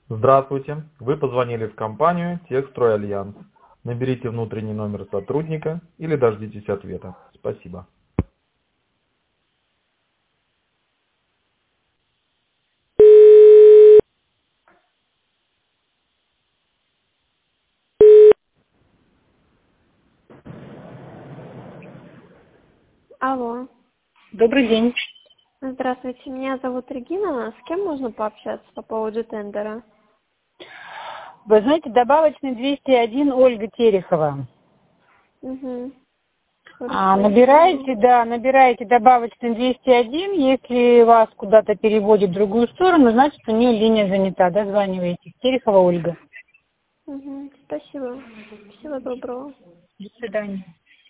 Здравствуйте, вы позвонили в компанию Техстройальянс. Наберите внутренний номер сотрудника или дождитесь ответа. Спасибо. Алло. Добрый день. Здравствуйте, меня зовут Регина. С кем можно пообщаться по поводу тендера? Вы знаете, добавочный 201 Ольга Терехова. Угу. Набираете добавочный 201. Если вас куда-то переводит в другую сторону, значит, у нее линия занята. Дозваниваете. Терехова Ольга. Угу. Спасибо. Всего доброго. До свидания.